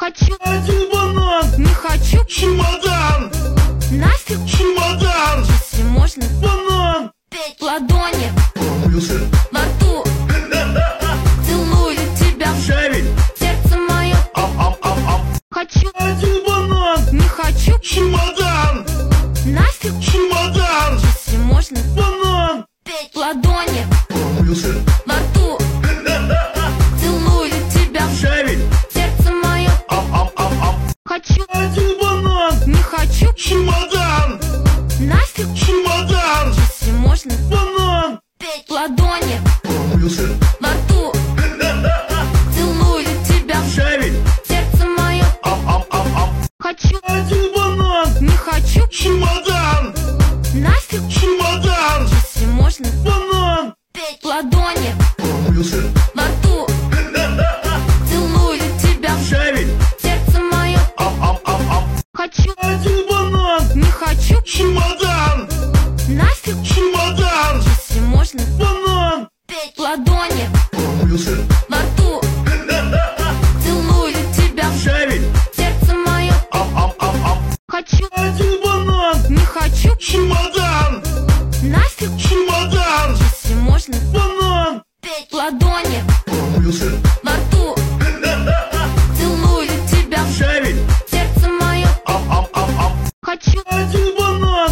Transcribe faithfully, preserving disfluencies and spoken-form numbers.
Хочу Один банан, не хочу, чемодан, нафиг, чемодан, если можно банан, петь в ладони, помылся, во рту. Целую тебя, шарик, сердце мое. ам, ам, ам, ам. Хочу Один банан, не хочу, чемодан, нафиг, чемодан, если можно банан, петь в ладони, помылся, во рту. Целую тебя, шарик, сердце мое. ам, ам, ам, ам. Хочу Один банан, не хочу, чемодан, нафиг, чемодан, если можно банан, петь в ладони, помылся, во рту. Целую тебя, шарик, сердце мое. ам, ам, ам, ам. Хочу Один банан, не хочу, чемодан, нафиг, чемодан, если можно банан, петь в ладони, помылся, во рту. Целую тебя, шарик, сердце мое. ам, ам, ам, ам. Хочу Один банан, не хочу, чемодан, нафиг, чемодан, если можно банан, петь в ладони, помылся, во рту. Целую тебя, шарик, сердце мое. ам, ам, ам, ам. Хочу Один банан, не хочу, чемодан, нафиг, чемодан, если можно банан, петь в ладони, помылся, во рту. Целую тебя, шарик, сердце мое. ам, ам, ам, ам. Хочу Один банан,